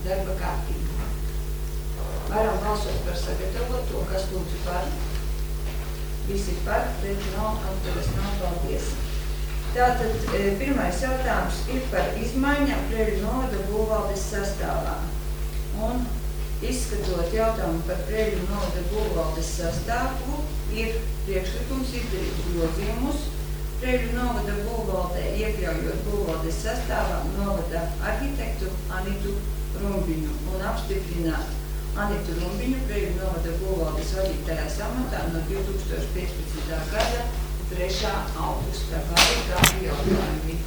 darba kārtību. Varam balsot par sagatavoto, kas lūdzu par. Visi par, pret nav, atturas nav, paldies. Tātad pirmais jautājums ir par izmaiņām Preļu novada būvvaldes sastāvā. Un izskatot jautājumu par Preļu novada būvvaldes sastāvu, ir priekšlikums izdarīt grozījumus Preļu novada būvvaldē, iekļaujot būvvaldes sastāvā novada arhitektu Anitu Rumbiņu un apstiprināt Anitu Rumbiņu Preļu novada būvvaldes vadītājā amatā no 2015. gada 3. augusta. Vai kādi jautājumi?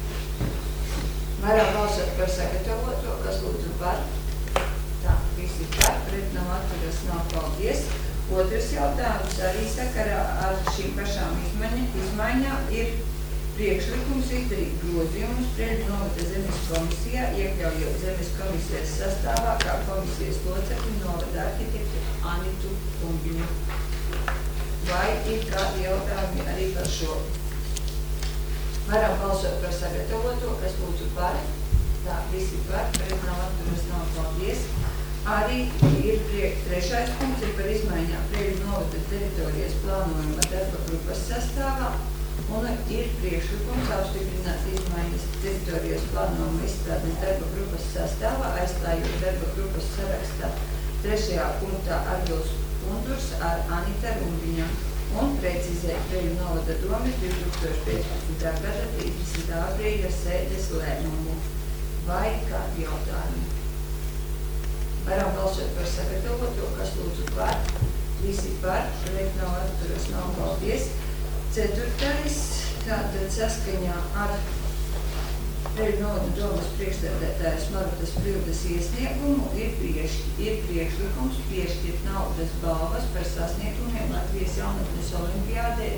Varam balsot par sagatavoto, kas lūdzu par. Tā, visi par, pret nav, atturas nav, paldies. Otrs jautājums arī sakarā ar šīm pašām izmaiņām ir priekšlikums izdarīt grozījumus Preļu novada zemes komisijā, iekļaujot zemes komisijas sastāvā kā komisijas locekli novada arhitektu Anitu Rumbiņu. Vai ir kādi jautājumi arī par šo? Varam balsot par sagatavoto, kas lūdzu par. Tā, visi par, pret nav, atturas nav, paldies. Arī ir trešais punkts ir par izmaiņām Preļu novada teritorijas plānojuma darba grupas sastāvā un ir priekšlikums apstiprināt izmaiņas teritorijas plānojuma izstrādes darba grupas sastāvā, aizstājot darba grupas sarakstā 3. punktā Arvils Kundurs ar Anita Rumbiņa un precizēt Preļu novada domes 2015. gada 30. aprīļa sēdes lēmumu. Vai kādi jautājumi? Varam balsot par sagatavoto, kas lūdzu par. Visi par, pret nav, atturas nav, paldies. Ceturtais, tātad saskaņā ar Preļu novada domes priekšsēdētājas Marutas Prildes iesniegumu ir priekšlikums piešķirt naudas balvas par sasniegumiem Latvijas jaunatnes olimpiādē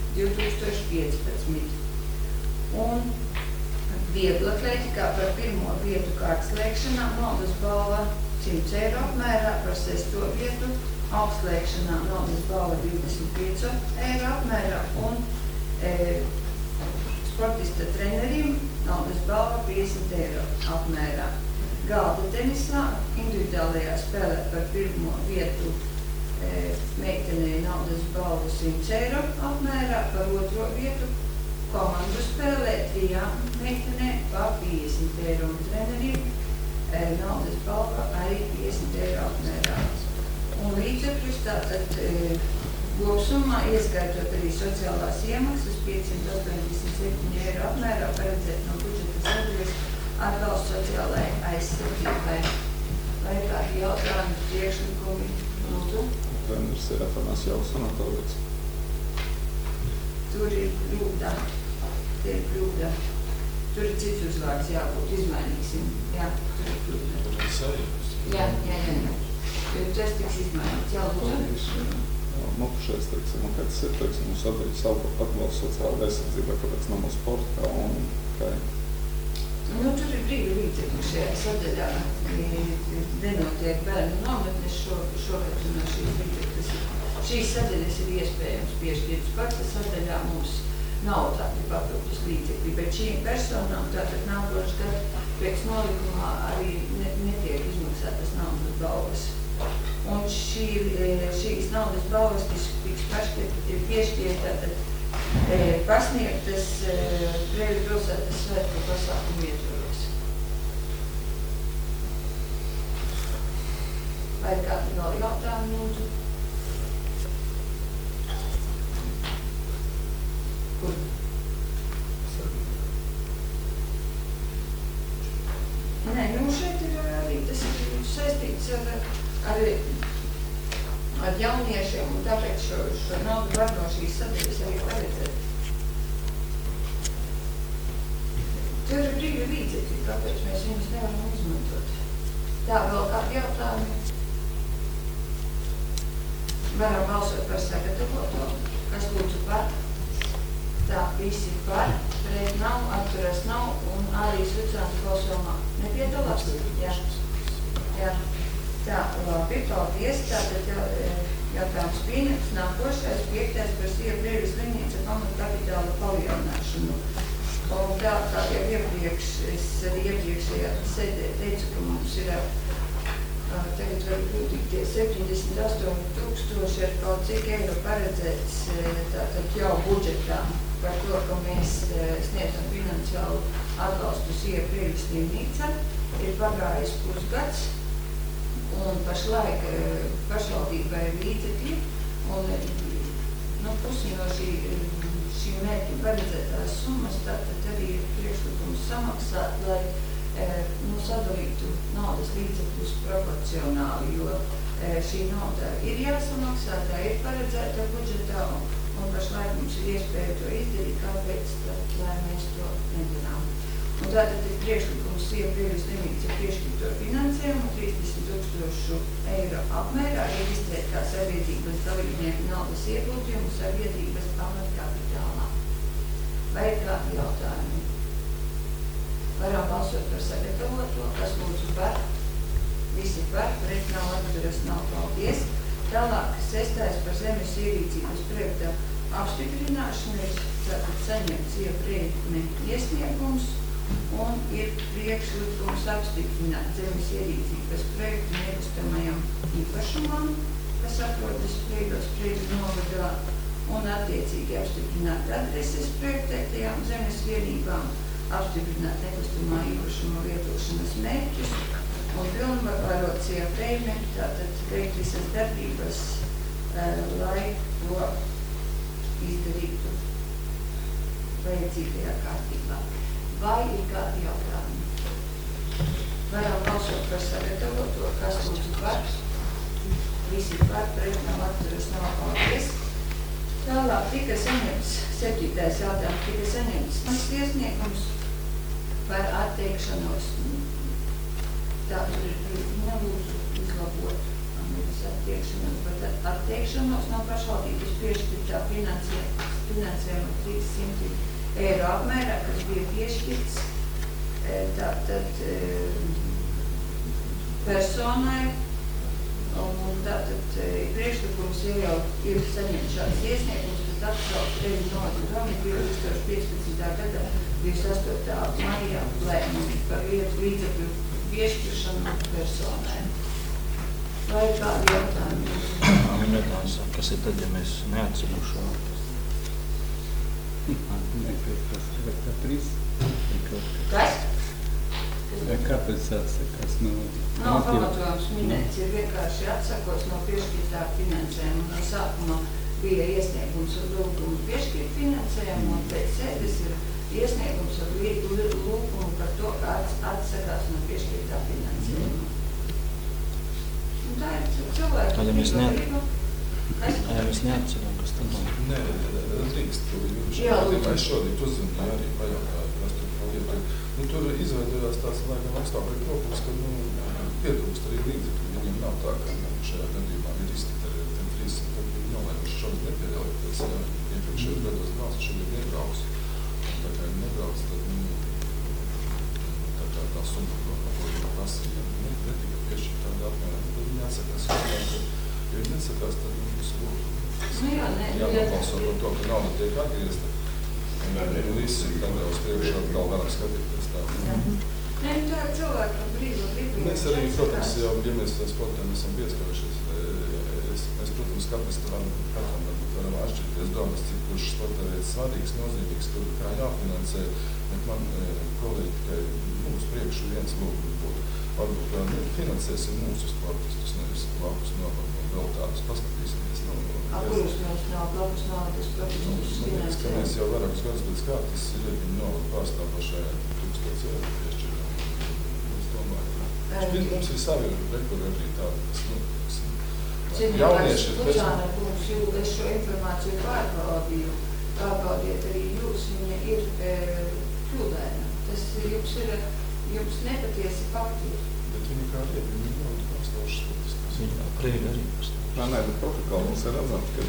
2015. Un vieglatlētikā par pirmo vietu kārtslēkšanā naudas balva 100 eiro apmērā, par 6. vietu augstslēkšanā naudas balva 25 eiro apmērā un sportista treneriem naudas balva 50 eiro apmērā. Galda tenisā individuālajā spēlē par pirmo vietu meitenei naudas balvu 100 eiro apmērā, par 2. vietu komandu spēlē 3 meitenē pa 50 eiro un treneriem naudas balva arī 50 eiro apmērā. Un līdzekļus tātad kopsumā, ieskaitot arī sociālās iemaksas, 587 eiro apmērā paredzēt no budžeta sadaļas atbalsts sociālai aizsardzībai. Vai kādi jautājumi, priekšlikumi? Lūdzu. Treneris ir Afanasjevs Anatolijs. Tur ir kļūda. Te ir kļūda. Tur ir cits uzvārds jābūt, izmainīsim. Jā, tur ir kļūda. Jā. Tas tiks izmainīts, jā, lūdzu. Mokušais, teiksim, un kāds ir, teiksim, mums atveļ savu atbalstu sociālai aizsardzībai, kāpēc nav mūsu sportā un kā? Nu, tur ir brīvi līdzekļi šajā sadaļā. Nenotiek bērnu nometnes šogad no šīs līdzekļas. Šīs sadaļas ir iespējams piešķirt sporta sadaļā. Mums nav tādi papildus līdzekļi, bet šīm personām tātad nākošais gads pēc nolikumā arī netiek izmaksātas naudas balvas. Un šīs naudas balvas tiks piešķirtas pasniegtas Preļu pilsētas svētku pasākumu ietvaros. Vai kādi vēl jautājumi lūdzu? Kur? Nē, nu šeit ir arī tas ir saistīts ar jauniešiem, un tāpēc šo naudu var no šīs sadaļas arī paredzēt. Tur ir brīvi līdzekļi, kāpēc mēs viņus nevaram izmantot. Tā, vēl kādi jautājumi? Varam balsot par sagatavoto, kas lūdzu par. Tā, visi par, pret nav, atturas nav, un arī Svucāns balsojumā nepiedalās. Jā. Tā, labi, paldies. Tātad jautājums pieņemts. Nākošais, 5. par Sija Preļu slimnīca pamatu kapitāla palielināšanu. Un tā jau iepriekš, es arī iepriekšējā sēdē teicu, ka mums ir tagad varbūt tie 78,000 ir kaut cik eiro paredzēts tātad jau budžetā par to, ka mēs sniedzam finansiālu atbalstu Sievu Prieļu slimnīcā. Ir pagājis pusgads un pašlaik pašvaldībai ir līdzekļi un pusi no šīm mērķi paredzētās summas, tātad arī ir priekšlikums samaksāt, lai sadalītu naudas līdzekļus proporcionāli, jo šī nauda ir jāsamaksā, tā ir paredzēta budžetā un pašlaik mums ir iespēja to izdarīt, kāpēc tad, lai mēs to nedarām. Un tātad ir priekšlikums Sievu Prieļu slimnīca piešķirto finansējumu 30,000 eiro apmērā reģistrēt kā sabiedrības dalībnieku naudas ieguldījumu sabiedrības pamatkapitālā. Vai ir kādi jautājumi? Varam balsot par sagatavoto, kas lūdzu par, visi par, pret nav atturas nav, paldies. Tālāk 6. par zemes ierīcības projekta apstiprināšanu ir tātad saņemts Sievu Prieļu iesniegums un ir priekšlikums apstiprināt zemes ierīcības projektu nekustamajam īpašumam, kas atrodas Prieļos Prieļu novadā un attiecīgi apstiprināt adreses projektētajām zemes vienībām, apstiprināt nekustamā īpašuma lietošanas mērķus un pilnvarot Sievu Prieļu, tātad veikt visas darbības, lai to izdarītu vajadzīgajā kārtībā. Vai ir kādi jautājumi? Varam balsot par sagatavoto, kas lūdzu par, visi par, pret nav atturas nav, paldies. Tālāk tika saņemts 7. jautājums, tika saņemts iesniegums par atteikšanos. Tā ir nelūdzu izlabot atteikšanos, bet atteikšanos no pašvaldības piešķirtā finansējuma 300 eiro apmērā, kas bija piešķirts tātad personai. Un tātad priekšlikums jau ir saņemts šāds iesniegums, kas atsauc Prieļu novada domu 2015. gada 28. maijā lēmumu par līdzekļu piešķiršanu personai. Vai ir kādi jautājumi? Jautājums, kas ir tad, ja mēs neatceram šo? Kas? Kāpēc atsakās no? Nav pamatojums minēts, ir vienkārši atsakos no piešķirtā finansējuma. No sākumā bija iesniegums ar lūgumu piešķirt finansējumu, un pēc sēdes ir iesniegums ar lūgumu par to, kā atsakās no piešķirtā finansējuma. Un tā ir cilvēka brīvība. Ja mēs neatceram, kas tad nav? Nē, drīkst. Es šodien uzzināju arī pajautāju, kas tur palietu. Tur izveidojās tāds laikam apstākļu trūkums, ka pietrūkst arī līdzekļi. Viņiem nav tā, ka šajā gadījumā ir izskata arī 300, tad viņi nolēmuši šodien nepieļaut, pēc iepriekšējos gados brauc, šodien nebrauc. Tā kā viņi nebrauc, tad tā summa, ko viņi prasīja, netika piešķirt tāda apmērā. Tad viņi jāsakās, ja viņi nesakās, tad viņi visu lūdzu. Jānobalso par to, ka nauda tiek atgriezta. Visi tam jau uz priekšā vēl varam skatīties tā. Nē, tā ir cilvēka brīva. Mēs arī, protams, jau, ja mēs sportiem esam pieskarušies, mēs, protams, katrs varam atšķirties domas, cik kurš sportā veids svarīgs, nozīmīgs, kur kā jāfinansē, bet man kolēģi tikai uz priekšu viens lūgums būtu. Varbūt finansēsim mūsu sportistus, nevis blakus novaru un vēl tādus paskatīsimies. Kurus mēs nav blakus novadas sportistus finansējam? Mēs jau vairākus gadus pēc kārtas ir viņa novadu pārstāvošajā 1000 eiro piešķiram. Es domāju, ka pirms ir savi rekuri arī tādi, kas jaunieši ir Pučāna kungs, es šo informāciju pārbaudiet arī jūs, viņa ir kļūdaina. Tas jums nepatiesi fakti. Bet viņa kā arī, viņa novadu pārstāvošas sportistus. Viņa Prieļu arī pārstāv. Nē, bet protokola mums ir redzams, ka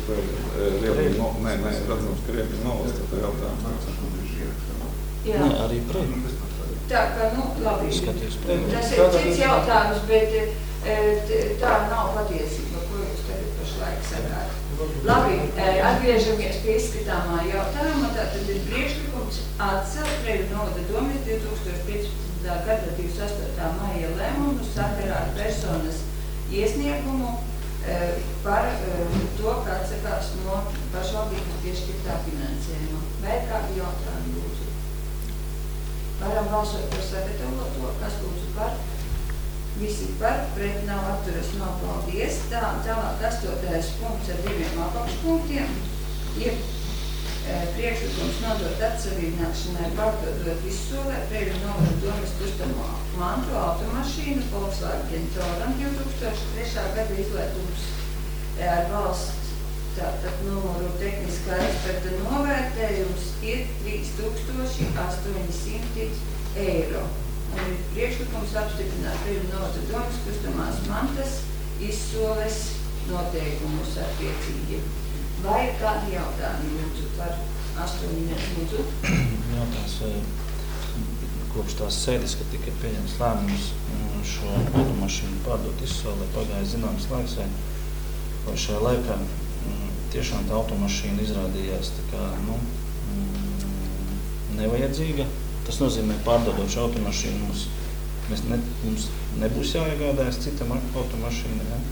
Riebiņu novalsts tā jautājums. Jā. Nē, arī Prieļu. Tā kā, labi. Skaties Tas ir cits jautājums, bet tā nav patiesība, ko jūs tagad pašlaik sakāt. Labi, atgriežamies pie izskatāmā jautājuma. Tātad ir priekšlikums atcelt Preļu novada domes 2015. Gada 28. maija lēmumu sakarā ar personas iesniegumu par to, kā atsakās no pašvaldības piešķirtā finansējuma. Vai kādi jautājumi lūdzu? Varam balsot par sagatavoto, kas lūdzu par? Visi par, pret nav atturas, nav paldies. Tālāk 8. punkts ar 2 apakšpunktiem ir priekšlikums nodot atseviļināšanai pārdodot izsolē Preļu novada domes kustamo mantu automašīnu Volkswagen Touran 2003. Gada izlietums ar valsts tātad numuru tehniskā eksperta novērtējums ir 3800 eiro. Un ir priekšlikums apstiprināt Preļu novada domes kustamās mantas izsoles noteikumus attiecīgi. Vai kādi jautājumi lūdzu par 8 lūdzu? Jautājums, kopš tās sēdes, kad tika pieņemts lēmums šo automašīnu pārdot izsolē, pagāja zināms laiks, vai šajā laikā tiešām tā automašīna izrādījās tā kā, nevajadzīga. Tas nozīmē, pārdodot šo automašīnu, mums nebūs jāiegādājas citam automašīnai, ja?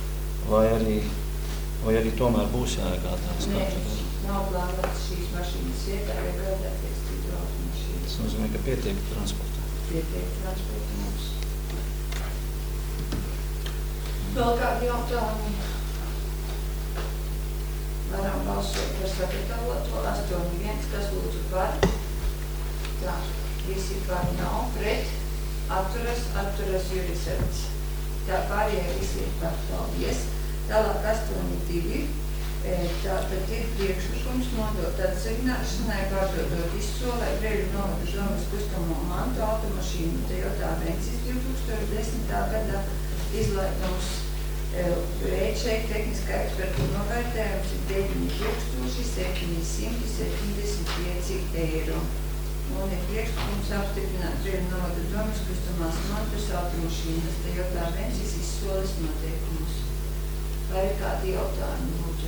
Vai arī tomēr būs jāiegādājas? Nē, nav plānots šīs mašīnas vietā iegādāties citu automašīnu. Tas nozīmē, ka pietiek transporta. Pietiek transporta mums. Vēl kādi jautājumi? Varam balsot par sagatavoto 8.1, kas lūdzu par? Tā, visi par nav, pret, atturas Jurisevits. Tā pārējie visi ir par, paldies. Tālāk 8.2. Tātad ir priekšlikums nodot atseviļināšanai pārdodot izsolē Preļu novada domes kustamo mantu automašīnu Toyota Avensis 2010. Gada izlaidums. Rēčēk tehniskā eksperta novērtējums ir 9775 eiro. Un ir priekšlikums apstiprināt Preļu novada domes kustamās mantas automašīnas Toyota Avensis izsoles noteikumus. Vai ir kādi jautājumi lūdzu?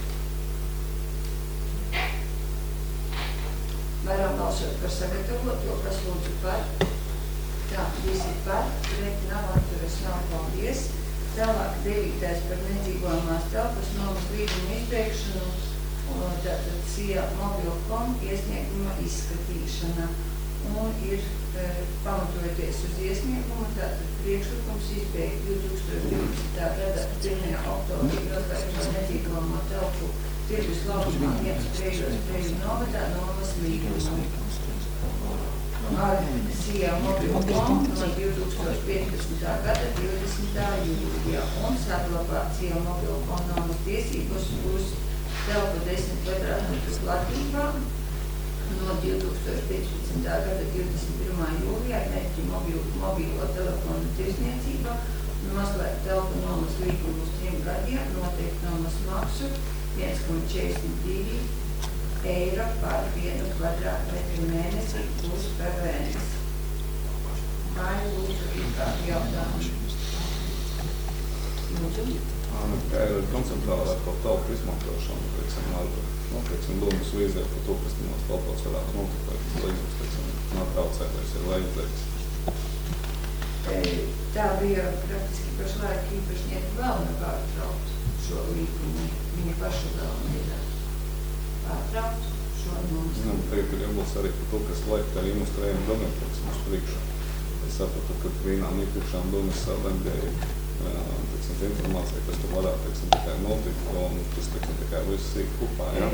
Varam balsot par sagatavoto, kas lūdzu par? Tā, visi par, pret nav atturas, nav paldies. Tālāk 9. par nedzīvojamās telpas nomas līguma izbeigšanu, tātad CIA Mobilcom iesnieguma izskatīšana. Un ir pamatojoties uz iesniegumu, tātad priekšlikums izbeigt 2012. Gada 1. oktobrī noslēgto nedzīvojamo telpu tirgus laukumā 1 Preļu novadā nomas līgumu ar CIA Mobilcom no 2015. Gada 20. jūlijā un saglabāt CIA Mobilcom nomas tiesības uz telpu 10 kvadrātmetru platībā no 2015. Gada 21. jūlijā mērķi mobilo telefonu tirsniecība, noslēgt telpu nomas līgumu uz 3 gadiem, noteikt nomas maksu 1,42 eiro par 1 kvadrātmetru mēnesi plus PVN. Vai lūdzu ir kādi jautājumi? Lūdzu. Kā ir konceptuālā par telpu izmantošanu, teiksim, domas vīzē par to, kas tās telpās varētu notikt, vai tas līgums, teiksim, natraucētais ir vajadzīgs? Tā bija praktiski pašlaik īpašnieki vēl nepārtraukt šo līgumu. Viņa paša vēl ir pārtraukt šo nomas. Tagad ir jābūt arī par to, kas laik tā ilustrējuma domiem, teiksim, uz priekšu. Es sapratu, ka vienām iepriekšām domas LMDI informācija, kas tur varētu, teiksim, tikai notikt, un tas, teiksim, tikai viss ir kopā, jā?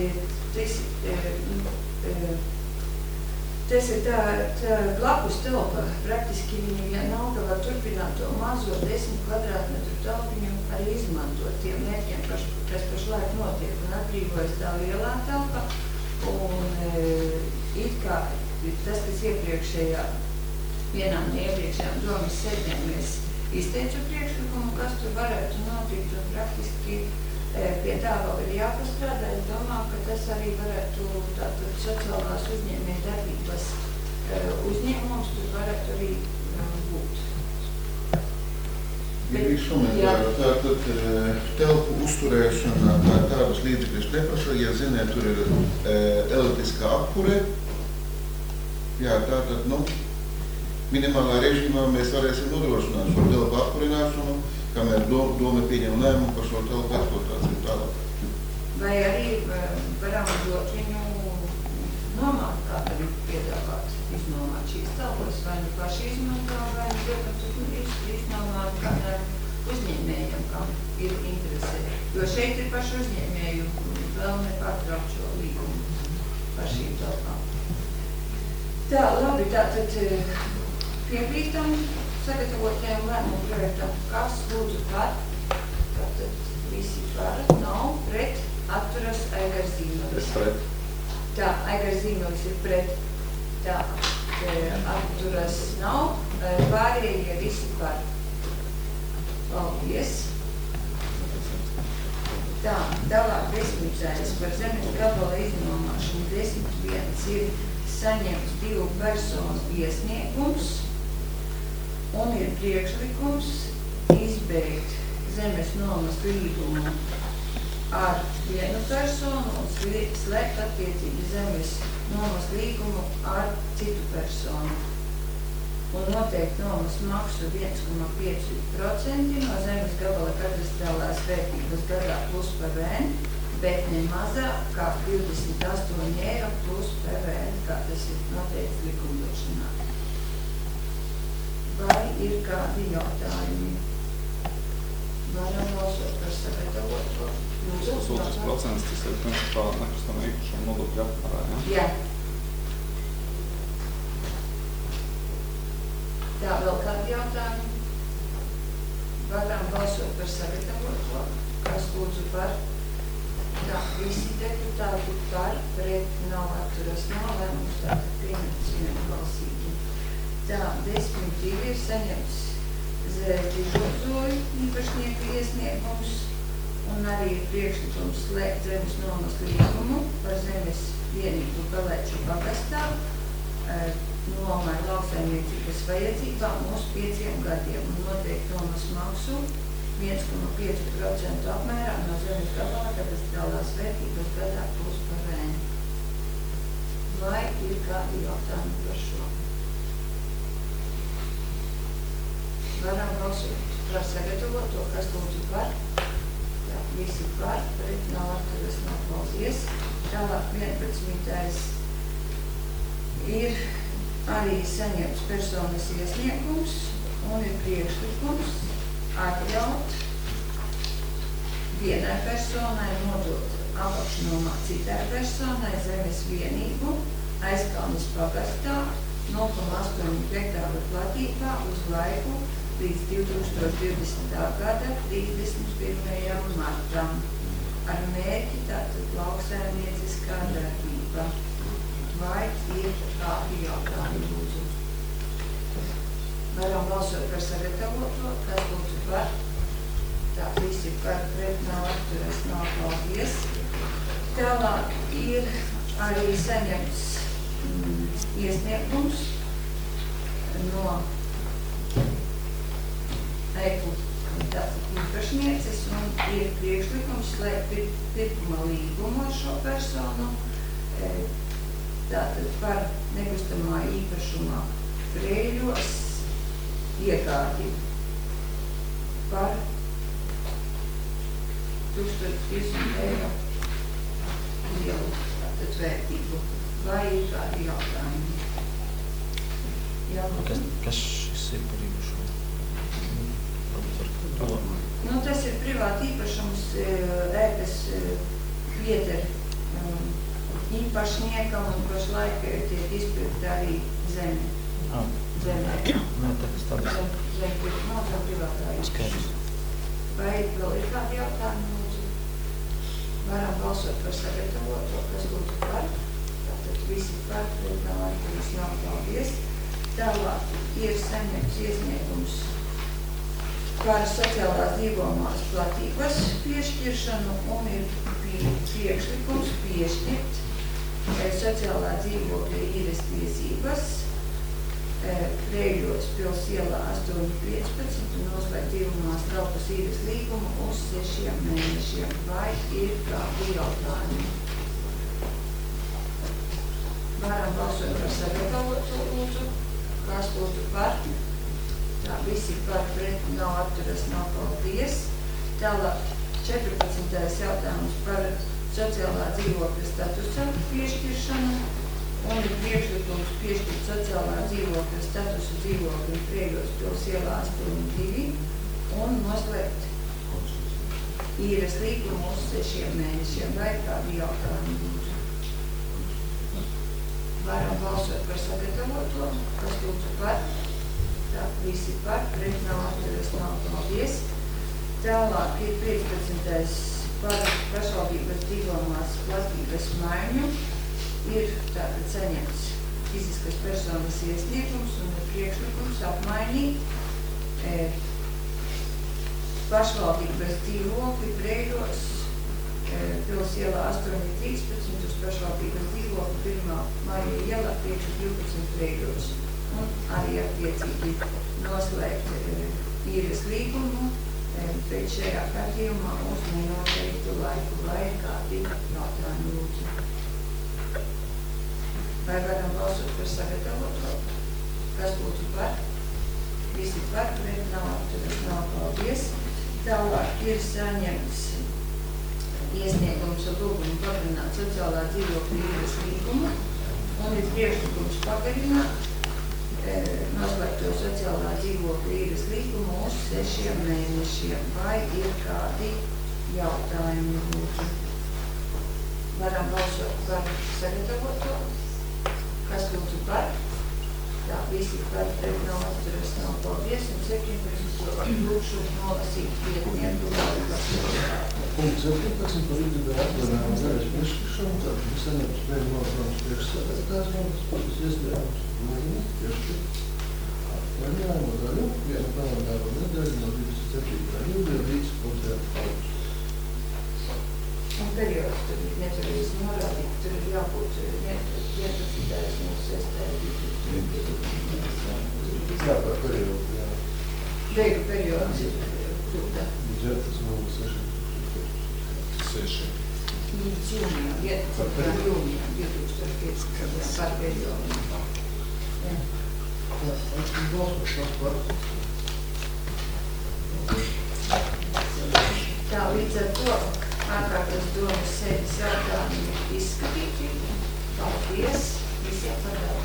Tas ir tā blakus telpa. Praktiski viņi nav, ka var turpināt to mazo 10 kvadrātmetru telpiņu arī izmantot tiem mērķiem, kas pašlaik notiek, un atbrīvojas tā lielā telpa, un it kā tas, kas iepriekšējā, vienā no iepriekšējām domas sēdēm mēs izteicu priekšlikumu, kas tur varētu notikt, un praktiski pie tā vēl ir jāpastrādā. Es domāju, ka tas arī varētu tātad sociālās uzņēmēju darbības uzņēmums tur varētu arī būt. Gribīgs komentāru. Tātad telpu uzturēšana tādas līdzekļus neprasa, ja ziniet, tur ir elektriskā apkure. Jā, tātad, minimālā režīmā mēs varēsim nodrošināt šo telpu apkurināšanu, kamēr doma pieņem lēmumu par šo telpu eksploatāciju tālāk. Vai arī varam dot viņu nomāt, kā arī piedāvāt iznomāt šīs telpas, vai nu paši izmanto, vai nu, protams, iznomāt kādām uzņēmējiem, kam ir interese. Jo šeit ir paši uzņēmēju vēlme pārtraukt šo līgumu par šīm telpām. Tā, labi, tātad piekrītam sagatavotajam lēmumu projektam, kas lūdzu par, tātad visi par, nav, pret, atturas Aigars Zīmolis. Es pret. Tā, Aigars Zīmolis ir pret. Tā, atturas nav, pārējie visi par. Paldies. Tā, tālāk 10. par zemes gabala iznomāšanu. 10.1 ir saņemts 2 personu iesniegums un ir priekšlikums izbeigt zemes nomas līgumu ar vienu personu un slēgt attiecīgi zemes nomas līgumu ar citu personu. Un noteikt nomas maksu 1,5% no zemes gabala katastrālās vērtības gadā plus PVN, bet ne mazāk kā 28 eiro plus PVN, kā tas ir noteikts likumdošanā. Vai ir kādi jautājumi? Varam balsot par sagatavoto. Sūdzes procents, tas ir principā nekustamā īpašuma nodokļa apmērā, ja? Jā. Tā, vēl kādi jautājumi? Varam balsot par sagatavoto. Kas lūdzu par? Tā, visi deputāti par, pret, nav atturas, nav lēmums, tātad pieņemts vienbalsīgi. Tā, 10.2 ir saņemts Zilozoju īpašnieku iesniegums un arī ir priekšlikums slēgt zemes nomas līgumu par zemes vienību Galēču pagastā nomai lauksaimniecības vajadzībām uz 5 gadiem un noteikti nomas maksu 1,5% apmērā no zemes gabala katastrālās vērtības gadā plus PVN. Vai ir kādi jautājumi par šo? Varam balsot par sagatavoto, kas lūdzu par. Jā, visi par, pret nav atturas, nav paldies. Tālāk 11. ir arī saņemts personas iesniegums un ir priekšlikums atļaut vienai personai nodot apakšnomā citai personai zemes vienību Aizkalnes pagastā 0,8 hektāru platībā uz laiku līdz 2020. gada 31. martam ar mērķi tātad lauksaimnieciskā darbība. Vai ir kādi jautājumi lūdzu? Varam balsot par sagatavoto, kas lūdzu par. Tā, visi par, pret, nav atturas, nav paldies. Tālāk ir arī saņemts iesniegums no Eiku īpašnieces un ir priekšlikums slēgt pirkuma līgumu ar šo personu tātad par nekustamā īpašumā Frēļos iekārti par 1500 eiro lielu tātad vērtību. Vai ir kādi jautājumi? Jā, Kas šis ir par īpašumu? Tas ir privāti īpašums ēkas Pieter īpašniekam un pašlaik tiek izpirkta arī zeme. Zemē. Nē, tādas. Zem privātā īpašums. Vai vēl ir kādi jautājumi, lūdzu? Varam balsot par sagatavoto, kas lūdzu par. Tātad visi par, pret atturas nav paldies. Tālāk ir saņemts iesniegums par sociālās dzīvojamās platības piešķiršanu un ir priekšlikums piešķirt sociālā dzīvokļa īres tiesības Prēļos pils ielā 8.15 un noslēgt dzīvumā Straupas īres līgumu uz 6 mēnešiem. Vai ir kādi jautājumi? Varam balsot par sagatavotu lūdzu. Kas lūdzu par? Tā, visi par, pret, nav atturas, nav paldies. Tālāk 14. jautājums par sociālā dzīvokļa statusa piešķiršanu. Un ir priekšlikums piešķirt sociālā dzīvokļa statusu dzīvokļu Prēļos pils ielā 8.2 un noslēgt īres līgumu uz 6 mēnešiem. Vai kādi jautājumi lūdzu? Varam balsot par sagatavoto. Kas lūdzu par? Tā, visi par, pret nav atturas, nav paldies. Tālāk ir 15. par pašvaldības dzīvojamās platības maiņu. Ir tātad saņemts fiziskas personas iesniegums un ir priekšlikums apmainīt pašvaldības dzīvokli Prēļos pils ielā 8.13 uz pašvaldības dzīvokli 1. Maija ielā 5.12 Prēļos un arī attiecīgi noslēgt īres līgumu pēc šajā gadījumā uz nenoteiktu laiku. Vai kādi jautājumi lūdzu? Vai varam balsot par sagatavoto? Kas lūdzu par? Visi par, pret nav atturas, nav paldies. Tālāk ir saņemts iesniegums ar lūgumu pagarināt sociālā dzīvokļa īres līgumu un ir priekšlikums pagarināt noslēgto sociālā dzīvokļa īres līgumu uz 6 mēnešiem. Vai ir kādi jautājumi lūdzu? Varam balsot par sagatavoto? Kas lūdzu par? Tā, visi par, pret nav atturas, nav paldies. Un 17. lūkšu nolasīt vietnieku Punkts 17. par individuālu atvaļinājumu gaļas piešķiršanu. Tātad ir saņemts spēļu nosaukums priekšsēdētājs manas puses iespējams. Lūgumu piešķirt atvaļinājumu gaļu vienu kalendāro nedēļu no 27. jūlija līdz 2. augustam. Un periods tur ir nepareizi norādīt, tur ir jābūt 11. un 6. Jā, par periodu, jā. Beigu periods ir kļūda. Budžetas 6. Līdz jūnijam, 11. jūnijam 2015. par periodu. Jā. Jā, aicinu balsot par. Tā, līdz ar to ārkārtas domas sēdes jautājumi izskatīti. Paldies visiem par